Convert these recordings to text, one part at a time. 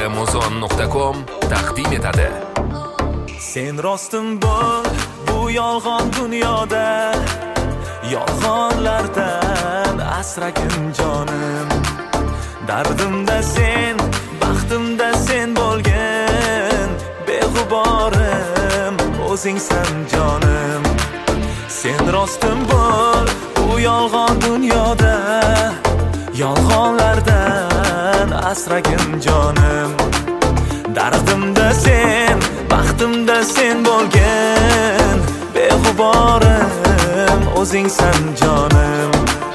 Muzon.com taqdim etadi. Sen rostim bo'l bu yolg'on dunyoda, yolg'onlardan asragin jonim. Dardimda sen, baxtimda sen bo'lgin, beg'uborim o'zingsan jonim. Sen rostim bo'l bu yolg'on dunyoda, yolg'onlardan asragin jonim. Dardimda sen, baxtimda sen bo'lgin, beg'uborim o'zingsan jonim.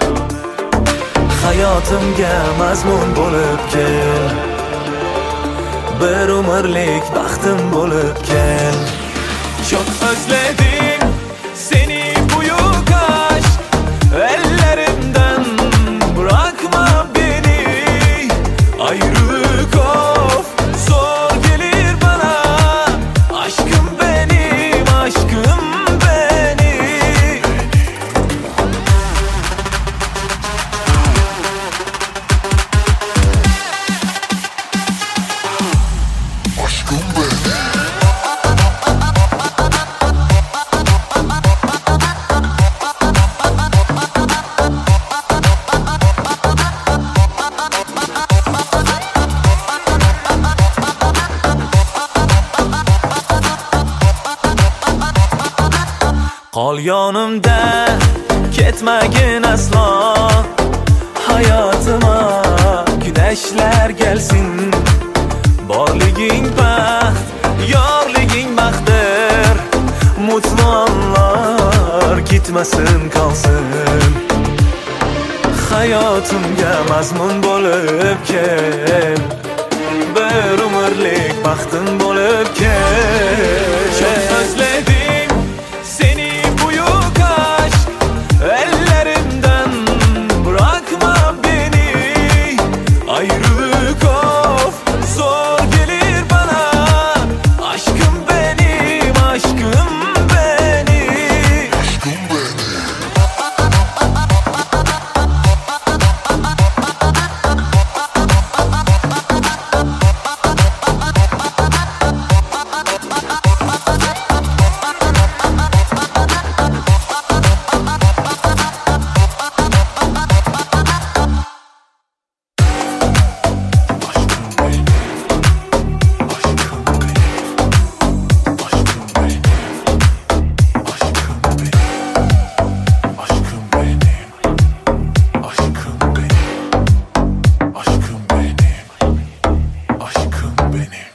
Hayotimga mazmun bo'lib kel, bir umrlik baxtim bo'lib kel. Çok özledim seni buyuk aşk, ellerimden bırakma beni. Ayrılık of zor gelir bana, aşkım benim, aşkım benim. Aşkım benim. Qol yonimda, ketmagin aslo. Hayotima güneşler gelsin. Borliging baxt, yorliging baxtdir. Mutlu anlar gitmasin, qolsin. Hayotimga mazmun bo'lib kel, bir umrlik baxtim bo'lib kel. Çok özledim seni buyuk aşk, ellerimden bırakma beni. Ayrılık of zor gelir bana, aşkım benim, aşkım benim. Aşkım benim. Aşkım benim.